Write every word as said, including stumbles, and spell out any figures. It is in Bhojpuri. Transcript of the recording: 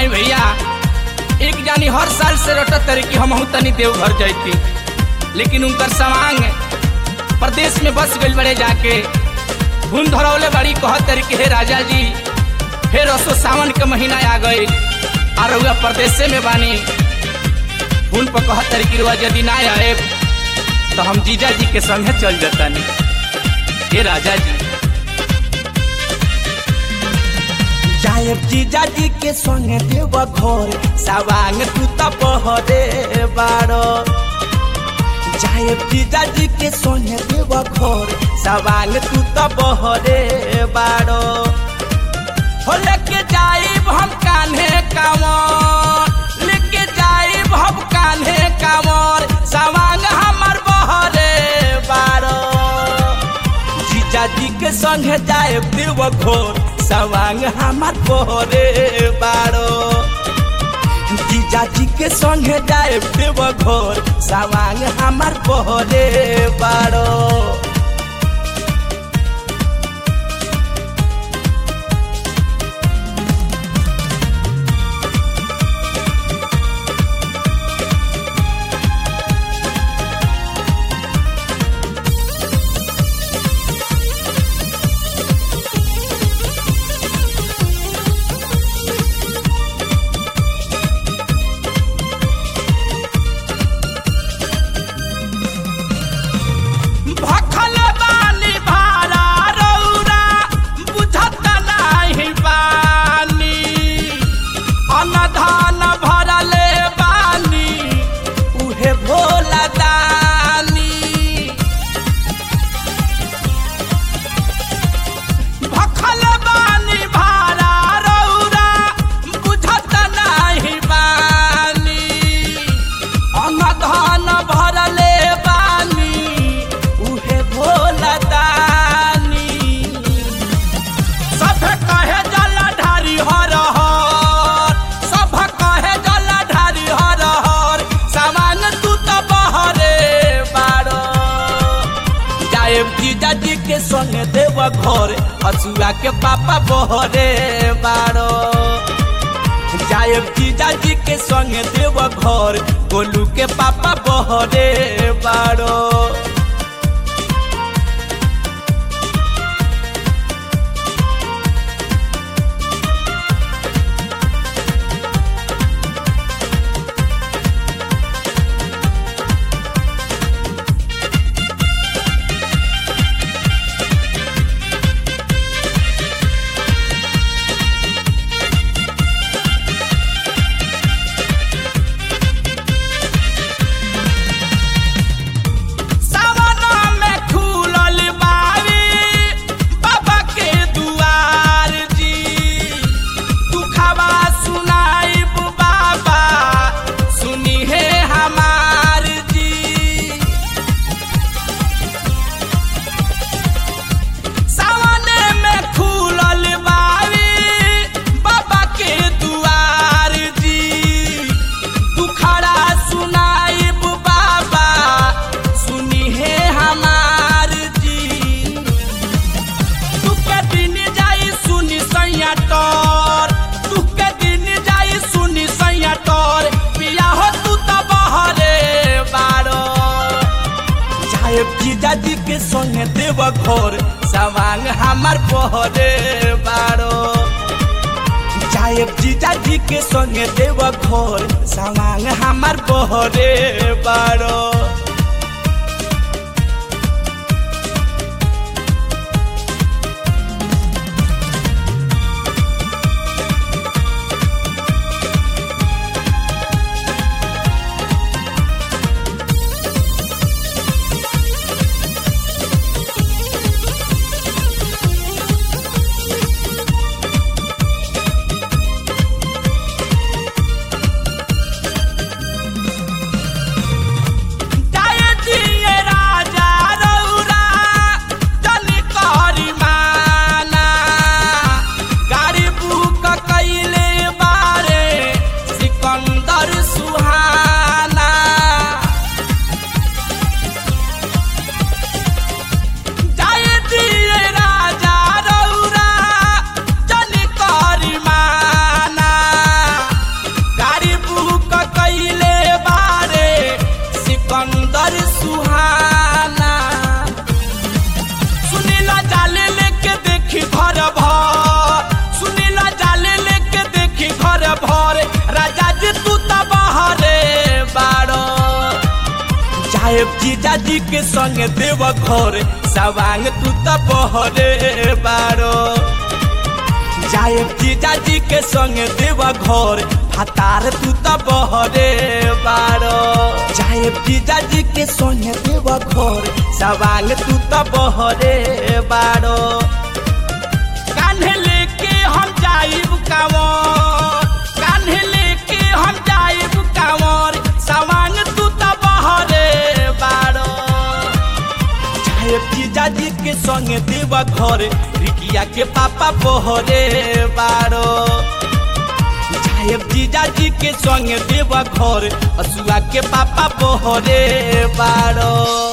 आई भैया एक जानी हर साल से रटत तरी कि हम तनी देवघर जाती, लेकिन उनकर सवांग प्रदेश में बस गई बड़े जाके घूम धरौले बड़ी कहत तरी कि हे राजा जी फिर रसो सावन के महीना आ गई और रउआ प्रदेश में बानी। उन पर कहत तरी कि रुआ यदि ना आए तो हम जीजा जी के संगे चल जातानी। हे राजा जी जाए जीजा जी के संगे देवघर सवांग तू तो बहरे बारो। जाए जीजा जी के संगे देवघर सवांग तू तो बहरे बारो। हो लेके जाइब हम कान्हे कांवर, लेके जाइब हम कान्हे कांवर सवांग हमार बहरे बारो। जीजा जी के संगे जाइब देवघर सवांग हमार बहरे बारो। जीजा जी के संगे जाइब देवघर सवांग हमार बहरे बारो। जीजा जी के संगे देवघर हसुआ के पापा बहरे बारो। जाएब जीजा जी के संगे देवघर गोलू के पापा बहरे बारो। जीजा जी के संगे देवघर सवांग हमार बहरे बारो। जाएब जीजा जी के संगे देवघर सवांग हमार बहरे बारो। जाए जीजा जी के संगे देव घर सवांग तू तो बहरे बारो जाए जीजा जी के संगे देव घर फतार तू तो बहरे बारो जाए जीजा जी के संगे देव घर सवांग तू तो बहरे बारो कान्हे लेके हम जाइब कांवर कान्हे लेके हम जाइब कांवर सवांग तू तो बहरे बारो जाए जीजा जी के संगे देव घर रिकिया के पापा बहरे बारो जाए जीजा जी के संगे देव घर असुआ के पापा बहरे बारो।